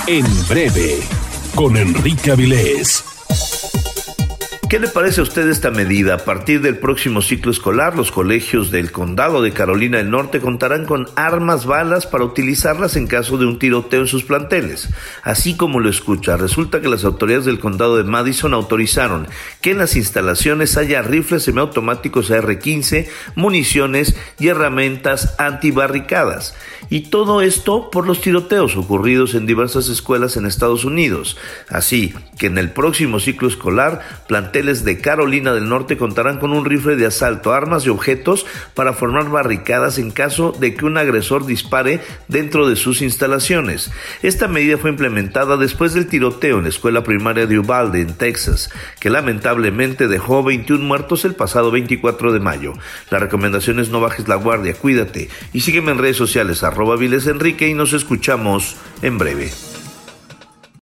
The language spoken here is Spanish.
En breve, con Enrique Avilés. ¿Qué le parece a usted esta medida? A partir del próximo ciclo escolar, los colegios del Condado de Carolina del Norte contarán con armas, balas para utilizarlas en caso de un tiroteo en sus planteles. Así como lo escucha, resulta que las autoridades del Condado de Madison autorizaron que en las instalaciones haya rifles semiautomáticos AR-15, municiones y herramientas antibarricadas. Y todo esto por los tiroteos ocurridos en diversas escuelas en Estados Unidos. Así que en el próximo ciclo escolar, planteles de Carolina del Norte contarán con un rifle de asalto, armas y objetos para formar barricadas en caso de que un agresor dispare dentro de sus instalaciones. Esta medida fue implementada después del tiroteo en la escuela primaria de Uvalde, en Texas, que lamentablemente dejó 21 muertos el pasado 24 de mayo. La recomendación es no bajes la guardia, cuídate y sígueme en redes sociales @Avilés Enrique y nos escuchamos en breve.